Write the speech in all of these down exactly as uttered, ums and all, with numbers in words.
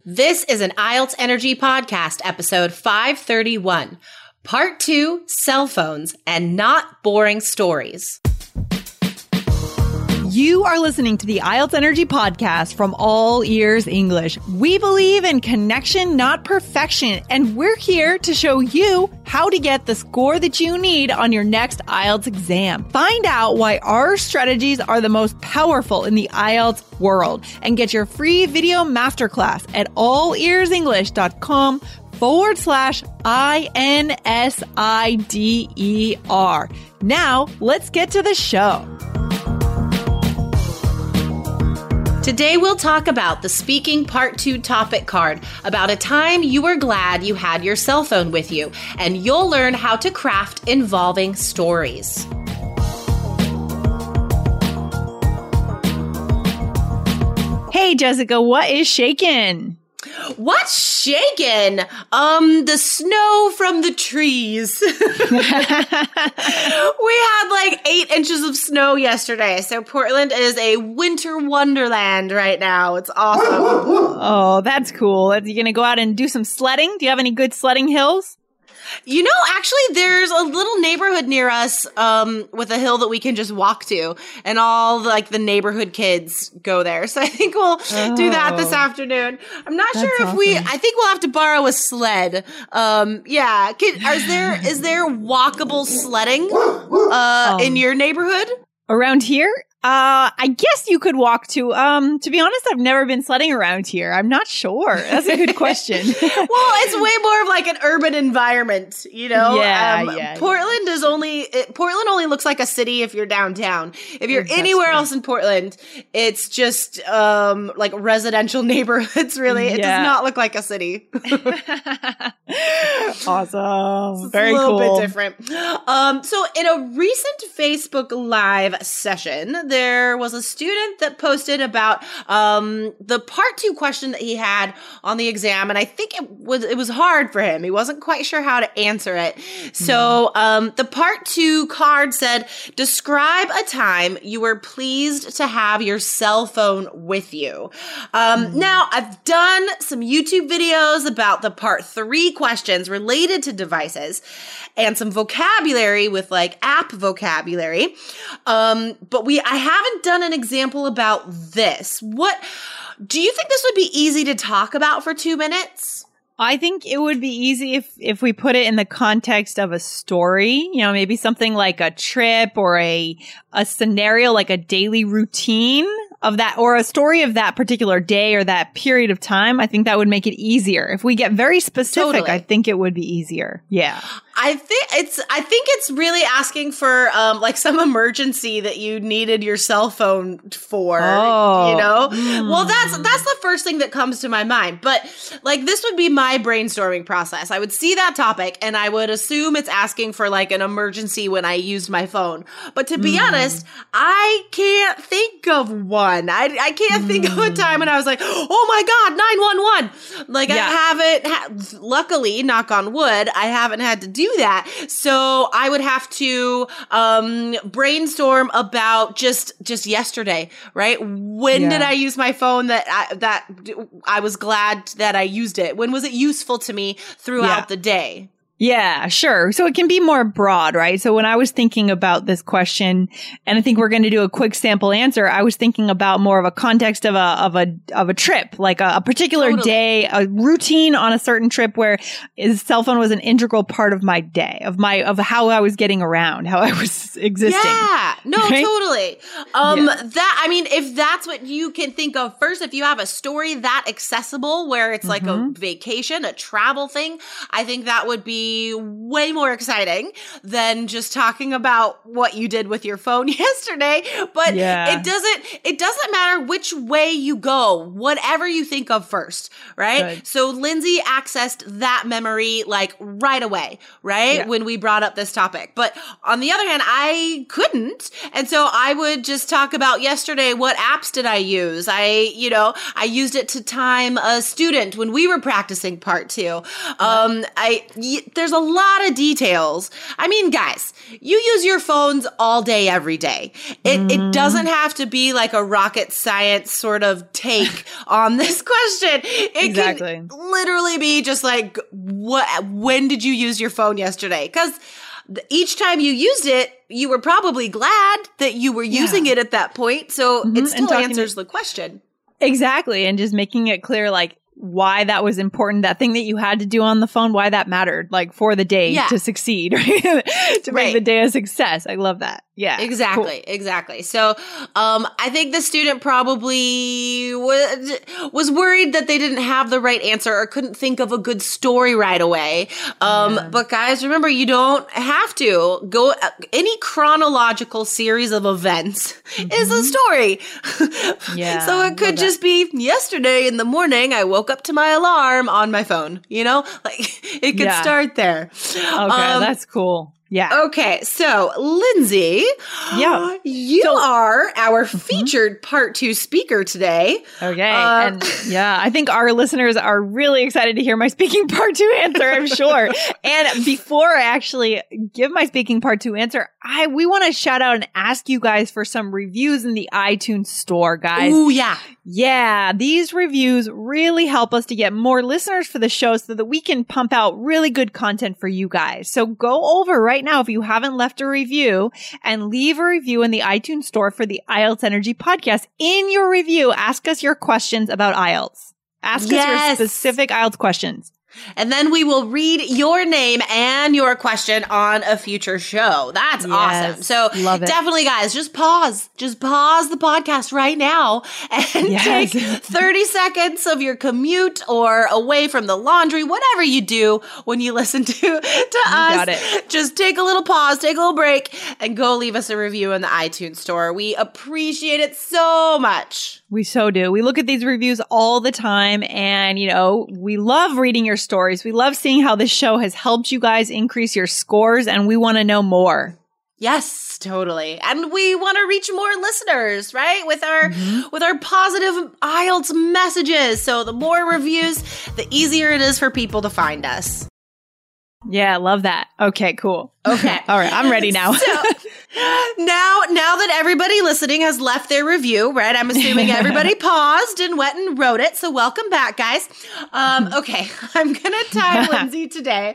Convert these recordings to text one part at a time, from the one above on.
This is an I E L T S Energy Podcast, episode five thirty-one, part two, cell phones and not boring stories. You are listening to the I E L T S Energy Podcast from All Ears English. We believe in connection, not perfection, and we're here to show you how to get the score that you need on your next I E L T S exam. Find out why our strategies are the most powerful in the I E L T S world and get your free video masterclass at allearsenglish.com forward slash I N S I D E R. Now, let's get to the show. Today we'll talk about the Speaking Part two topic card, about a time you were glad you had your cell phone with you, and you'll learn how to craft involving stories. Hey, Jessica, what is shaking? What's shaking? Um, the snow from the trees. We had like eight inches of snow yesterday, so Portland is a winter wonderland right now. It's awesome. Oh, that's cool. Are you going to go out and do some sledding? Do you have any good sledding hills? You know, actually, there's a little neighborhood near us um, with a hill that we can just walk to, and all the, like the neighborhood kids go there. So I think we'll oh, do that this afternoon. I'm not sure if awesome. we. I think we'll have to borrow a sled. Um, yeah, Can, is there is there walkable sledding uh, um, in your neighborhood? Around here? Uh, I guess you could walk to, um, to be honest, I've never been sledding around here. I'm not sure. That's a good question. Well, it's way more of like an urban environment, you know? Yeah, um, yeah. Portland yeah. is only, it, Portland only looks like a city if you're downtown. If you're That's anywhere true. else in Portland, it's just, um, like residential neighborhoods, really. It Yeah. does not look like a city. Awesome. It's Very a little cool. bit different. Um, so in a recent Facebook Live session, there was a student that posted about um, the part two question that he had on the exam, and I think it was it was hard for him. He wasn't quite sure how to answer it. So um, the part two card said, "Describe a time you were pleased to have your cell phone with you." Um, mm-hmm. Now, I've done some YouTube videos about the part three questions related to devices and some vocabulary with like app vocabulary. Um, but we, I haven't done an example about this. What, do you think this would be easy to talk about for two minutes? I think it would be easy if, if we put it in the context of a story, you know, maybe something like a trip or a, a scenario, like a daily routine of that, or a story of that particular day or that period of time. I think that would make it easier. If we get very specific, Totally. I think it would be easier. Yeah. I think it's, I think it's really asking for, um, like some emergency that you needed your cell phone for, Oh. you know? Mm. Well, that's, that's the first thing that comes to my mind. But like, this would be my brainstorming process. I would see that topic and I would assume it's asking for like an emergency when I used my phone. But to be Mm. honest, I can't think of one. I, I can't mm. think of a time when I was like, oh my God, nine one one. Like Yeah. I haven't, ha- luckily, knock on wood, I haven't had to do that. So I would have to um, brainstorm about just just yesterday, right? When Yeah. did I use my phone that I, that I was glad that I used it? When was it useful to me throughout Yeah. the day? Yeah, sure. So it can be more broad, right? So when I was thinking about this question, and I think we're going to do a quick sample answer, I was thinking about more of a context of a of a of a trip, like a, a particular Totally. day, a routine on a certain trip where his cell phone was an integral part of my day, of my of how I was getting around, how I was existing. Yeah, no, Right? totally. Um, Yeah. that I mean, if that's what you can think of first, if you have a story that accessible where it's like Mhm. a vacation, a travel thing, I think that would be way more exciting than just talking about what you did with your phone yesterday. But Yeah. it doesn't. It doesn't matter which way you go. Whatever you think of first, right? Good. So Lindsay accessed that memory like right away, right? Yeah. When we brought up this topic. But on the other hand, I couldn't. And so I would just talk about yesterday, what apps did I use? I, you know, I used it to time a student when we were practicing part two. Um, I, y- there's a lot of details. I mean, guys, you use your phones all day, every day. It, mm. it doesn't have to be like a rocket science sort of take on this question. It exactly. can literally be just like, what? When did you use your phone yesterday? Because each time you used it, you were probably glad that you were using yeah. it at that point. So mm-hmm. it still answers to- the question. Exactly. And just making it clear, like, why that was important, that thing that you had to do on the phone, why that mattered, like for the day yeah. to succeed, right? to make right. the day a success. I love that. Yeah. Exactly. Cool. Exactly. So, um, I think the student probably was, was worried that they didn't have the right answer or couldn't think of a good story right away. Um, yeah. But guys, remember, you don't have to go, uh, any chronological series of events mm-hmm. is a story. yeah. So it could just be yesterday in the morning, I woke up to my alarm on my phone, you know, like it could yeah. start there. Okay. Um, that's cool. Yeah. Okay. So, Lindsay, yeah. you so, are our featured mm-hmm. part two speaker today. Okay. Uh, and yeah, I think our listeners are really excited to hear my speaking part two answer, I'm sure. And before I actually give my speaking part two answer, I we want to shout out and ask you guys for some reviews in the iTunes store, guys. Ooh, yeah. Yeah. These reviews really help us to get more listeners for the show so that we can pump out really good content for you guys. So go over right now, if you haven't left a review, and leave a review in the iTunes store for the I E L T S Energy Podcast. In your review, ask us your questions about I E L T S. Ask yes. us your specific I E L T S questions. And then we will read your name and your question on a future show. That's yes, awesome. So love it. Definitely, guys, just pause. Just pause the podcast right now and yes. take thirty seconds of your commute or away from the laundry, whatever you do when you listen to, to you us. Got it. Just take a little pause, take a little break, and go leave us a review in the iTunes store. We appreciate it so much. We so do. We look at these reviews all the time, and, you know, we love reading your stories. We love seeing how this show has helped you guys increase your scores, and we want to know more. Yes, totally. And we want to reach more listeners, right? With our mm-hmm. with our positive I E L T S messages. So the more reviews, the easier it is for people to find us. Yeah, love that. Okay, cool. Okay. All right, I'm ready now. So now, now that everybody listening has left their review, right? I'm assuming everybody paused and went and wrote it. So welcome back, guys. Um, okay, I'm going to time Lindsay today.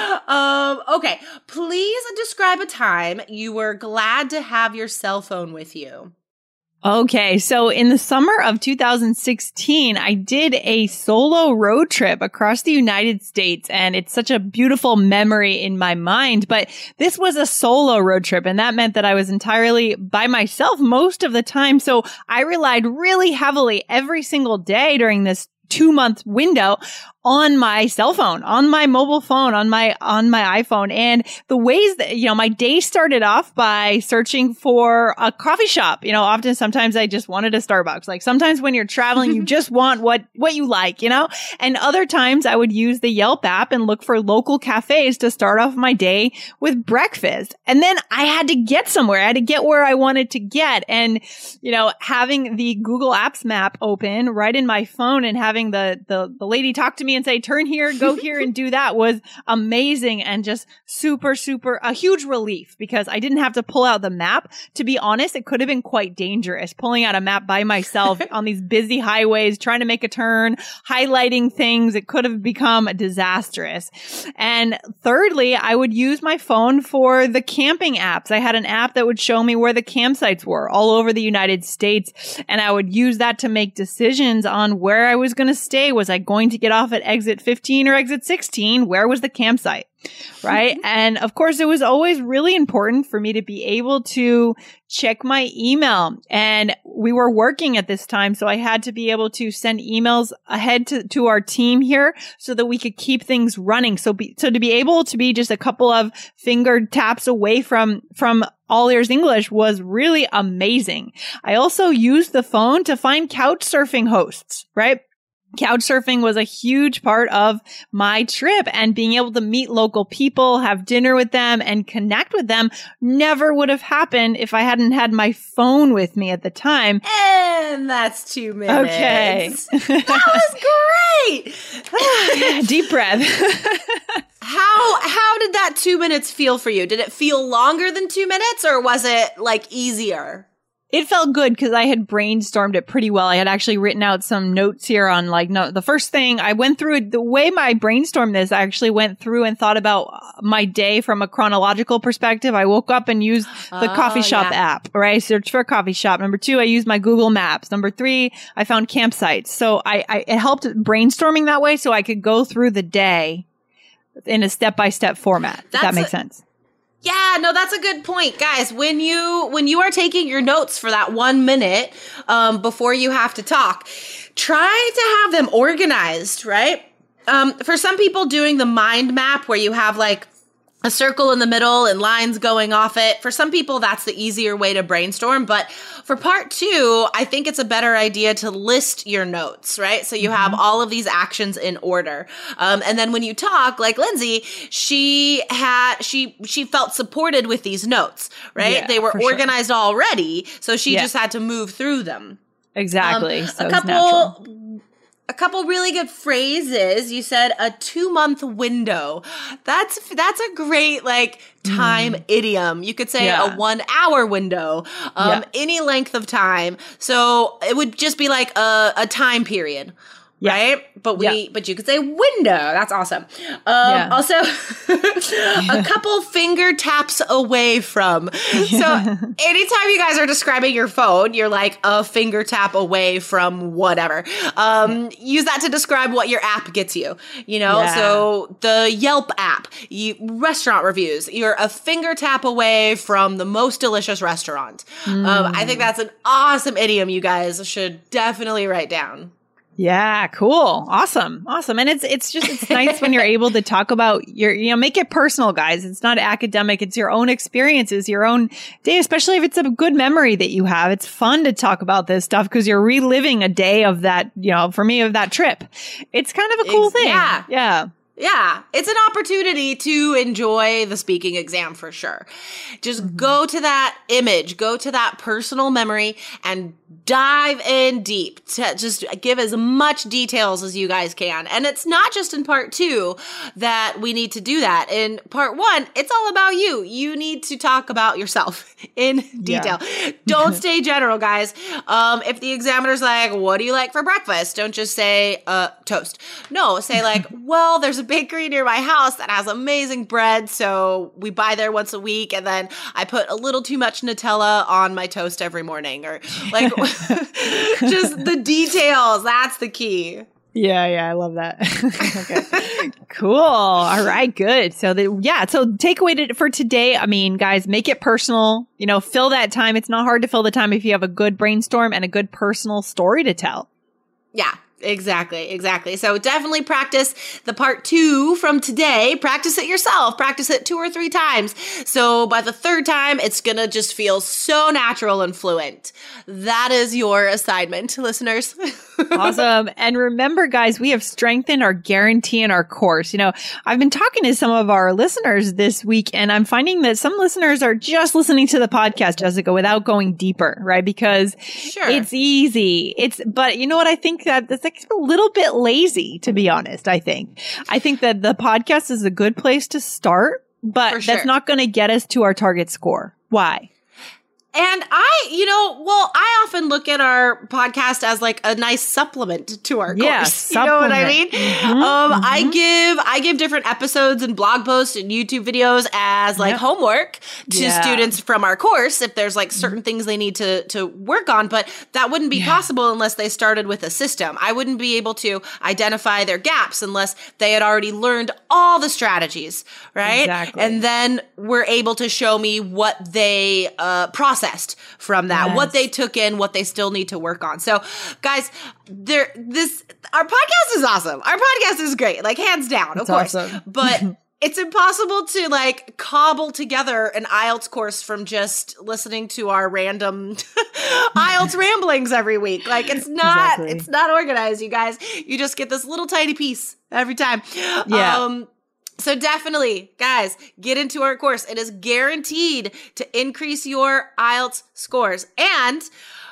Um, okay, please describe a time you were glad to have your cell phone with you. Okay, so in the summer of two thousand sixteen, I did a solo road trip across the United States, and it's such a beautiful memory in my mind. But this was a solo road trip, and that meant that I was entirely by myself most of the time. So I relied really heavily every single day during this two-month window on my cell phone, on my mobile phone, on my, on my iPhone. And the ways that, you know, my day started off by searching for a coffee shop. You know, often sometimes I just wanted a Starbucks. Like sometimes when you're traveling, you just want what, what you like, you know? And other times I would use the Yelp app and look for local cafes to start off my day with breakfast. And then I had to get somewhere. I had to get where I wanted to get. And, you know, having the Google Apps map open right in my phone and having the, the, the lady talk to me and say, turn here, go here and do that was amazing and just super, super, a huge relief because I didn't have to pull out the map. To be honest, it could have been quite dangerous pulling out a map by myself on these busy highways, trying to make a turn, highlighting things. It could have become disastrous. And thirdly, I would use my phone for the camping apps. I had an app that would show me where the campsites were all over the United States. And I would use that to make decisions on where I was going to stay. Was I going to get off at exit fifteen or exit sixteen? Where was the campsite? Right. And of course, it was always really important for me to be able to check my email. And we were working at this time, so I had to be able to send emails ahead to, to our team here so that we could keep things running. So be, so to be able to be just a couple of finger taps away from, from All Ears English was really amazing. I also used the phone to find couch surfing hosts, right? Couchsurfing was a huge part of my trip, and being able to meet local people, have dinner with them, and connect with them never would have happened if I hadn't had my phone with me at the time. And that's two minutes. Okay. That was great. Deep breath. How how that two minutes feel for you? Did it feel longer than two minutes or was it like easier? It felt good because I had brainstormed it pretty well. I had actually written out some notes here on like, no, the first thing I went through it, the way I brainstormed this, I actually went through and thought about my day from a chronological perspective. I woke up and used the oh, coffee shop yeah. app, right? I searched for a coffee shop. Number two, I used my Google Maps. Number three, I found campsites. So I, I it helped brainstorming that way so I could go through the day in a step-by-step format. If that makes a- sense. Yeah, no, that's a good point. Guys, when you when you are taking your notes for that one minute um, before you have to talk, try to have them organized, right? Um, for some people, doing the mind map where you have like a circle in the middle and lines going off it. For some people, that's the easier way to brainstorm. But for part two, I think it's a better idea to list your notes, right? So you mm-hmm. have all of these actions in order. Um, and then when you talk, like Lindsay, she had, she, she felt supported with these notes, right? Yeah, they were organized sure. already. So she yeah. just had to move through them. Exactly. Um, so a couple, A couple really good phrases. You said a two month window. That's that's a great like time mm. idiom. You could say yeah. a one hour window, um, yeah. any length of time. So it would just be like a, a time period. Yeah. Right? But we, yeah. but you could say window. That's awesome. Um, yeah. Also, a couple finger taps away from. Yeah. So anytime you guys are describing your phone, you're like a finger tap away from whatever. Um, use that to describe what your app gets you. You know, yeah. so the Yelp app, you, restaurant reviews, you're a finger tap away from the most delicious restaurant. Mm. Um, I think that's an awesome idiom you guys should definitely write down. Yeah, cool. Awesome. Awesome. And it's it's just it's nice when you're able to talk about your, you know, make it personal, guys. It's not academic. It's your own experiences, your own day, especially if it's a good memory that you have. It's fun to talk about this stuff because you're reliving a day of that, you know, for me, of that trip. It's kind of a cool thing. Yeah. Yeah. Yeah, it's an opportunity to enjoy the speaking exam for sure. Just mm-hmm. go to that image, go to that personal memory and dive in deep to just give as much details as you guys can. And it's not just in part two that we need to do that. In part one, it's all about you. You need to talk about yourself in detail. Yeah. Don't stay general, guys. Um, if the examiner's like, what do you like for breakfast? Don't just say, uh, toast. No, say like, well, there's a bakery near my house that has amazing bread. So we buy there once a week. And then I put a little too much Nutella on my toast every morning, or like just the details. That's the key. Yeah, yeah, I love that. Okay. Cool. All right, good. So the yeah, so takeaway to, for today, I mean, guys, make it personal. You know, fill that time. It's not hard to fill the time if you have a good brainstorm and a good personal story to tell. Yeah. Exactly, exactly. So definitely practice the part two from today. Practice it yourself. Practice it two or three times. So by the third time, it's going to just feel so natural and fluent. That is your assignment, listeners. Awesome. And remember, guys, we have strengthened our guarantee in our course. You know, I've been talking to some of our listeners this week, and I'm finding that some listeners are just listening to the podcast, Jessica, without going deeper, right? Because sure. it's easy. It's, but you know what? I think that that's like a little bit lazy, to be honest. I think, I think that the podcast is a good place to start, but sure. that's not going to get us to our target score. Why? And I, you know, well, I often look at our podcast as like a nice supplement to our yeah, course. Supplement. You know what I mean? Mm-hmm, um, mm-hmm. I give, I give different episodes and blog posts and YouTube videos as like yep. homework to yeah. students from our course if there's like certain mm-hmm. things they need to, to work on, but that wouldn't be yeah. possible unless they started with a system. I wouldn't be able to identify their gaps unless they had already learned all the strategies, right? Exactly. And then were able to show me what they uh, processed from that, yes. what they took in, what they still need to work on. So guys, there, this, our podcast is awesome. Our podcast is great, like hands down, of it's course, awesome. But it's impossible to like cobble together an I E L T S course from just listening to our random I E L T S ramblings every week. Like it's not, exactly. it's not organized, you guys. You just get this little tiny piece every time. Yeah. Um, So definitely, guys, get into our course. It is guaranteed to increase your I E L T S scores. And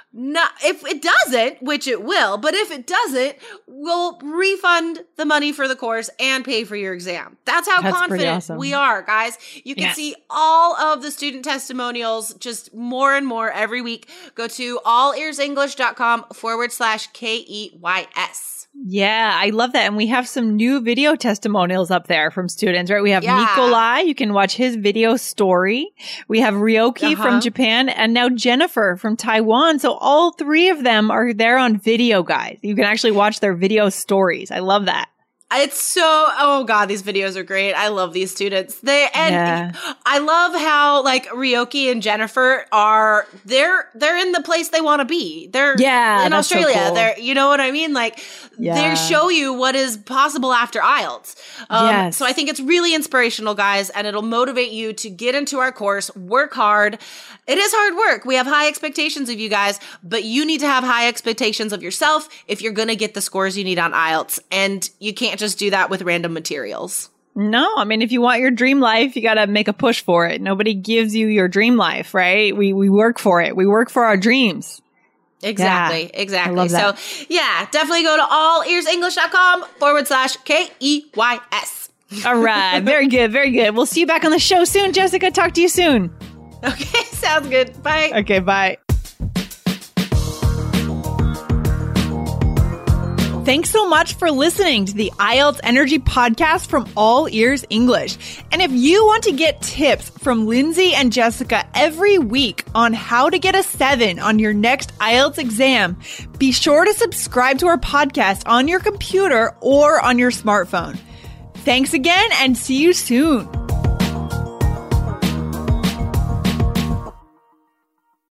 Not, if it doesn't, which it will, but if it doesn't, we'll refund the money for the course and pay for your exam. That's how That's confident awesome. we are, guys. You can Yes. see all of the student testimonials just more and more every week. Go to allearsenglish.com forward slash K E Y S. Yeah, I love that. And we have some new video testimonials up there from students, right? We have Yeah. Nikolai. You can watch his video story. We have Ryoki Uh-huh. from Japan and now Jennifer from Taiwan. So all three of them are there on video, guys. You can actually watch their video stories. I love that. It's so, oh God, these videos are great. I love these students. They, and Yeah. I love how like Ryoki and Jennifer are, they're, they're in the place they want to be. They're Yeah, in that's so Australia. cool. They're, you know what I mean? Like Yeah. they show you what is possible after I E L T S. Um, Yes. So I think it's really inspirational, guys, and it'll motivate you to get into our course, work hard. It is hard work. We have high expectations of you guys, but you need to have high expectations of yourself if you're going to get the scores you need on I E L T S. And you can't just do that with random materials. No, I mean, if you want your dream life, you got to make a push for it. Nobody gives you your dream life, right? We, we work for it. We work for our dreams. Exactly. Yeah, exactly. I love that. So yeah, definitely go to allearsenglish.com forward slash K E Y S. All right. Very good. Very good. We'll see you back on the show soon, Jessica. Talk to you soon. Okay. Sounds good. Bye. Okay. Bye. Thanks so much for listening to the I E L T S Energy Podcast from All Ears English. And if you want to get tips from Lindsay and Jessica every week on how to get a seven on your next I E L T S exam, be sure to subscribe to our podcast on your computer or on your smartphone. Thanks again and see you soon.